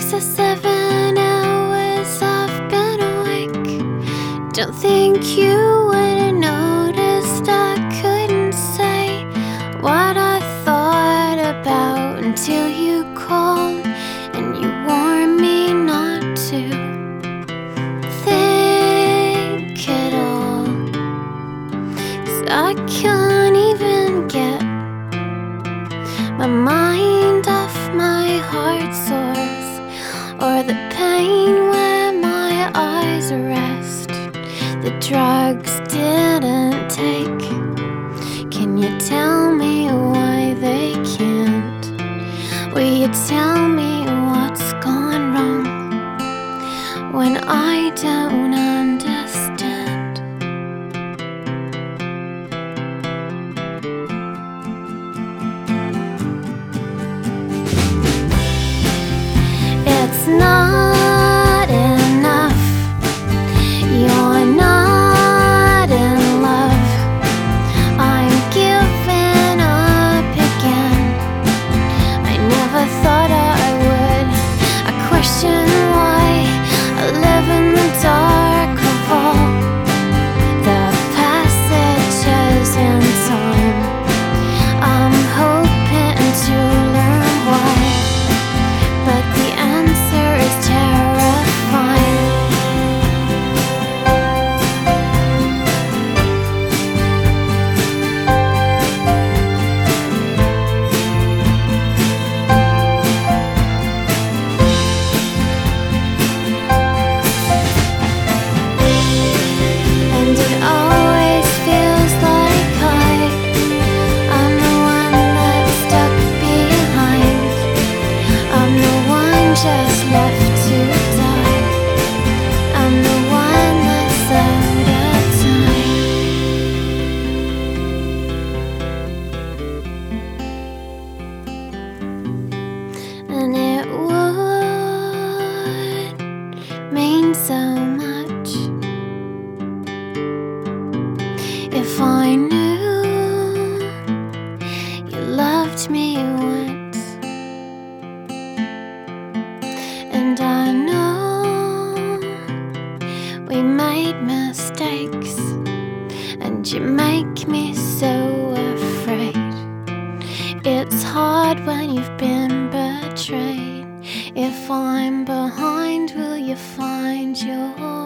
6 or 7 hours I've been awake. Don't think you would have noticed I couldn't say what I thought about until you called and you warned me not to think at all. 'Cause I can't even get my mind off my heart sores or the pain where my eyes rest. The drugs didn't take. Can you tell me why they can't? Will you tell me what's gone wrong when I don't understand? It's not enough. You're not in love. I'm giving up again. I never thought I would. I question why I live in the dark of all the passages in time. I'm hoping to learn why, but the answer is terrifying. And it always feels like I'm the one that's stuck behind. I'm the one just left to die. I'm the one that's out of time. And it would mean so much if I knew you loved me once. And I know we made mistakes, and you make me so afraid. It's hard when you've been betrayed. If I'm behind, will you find your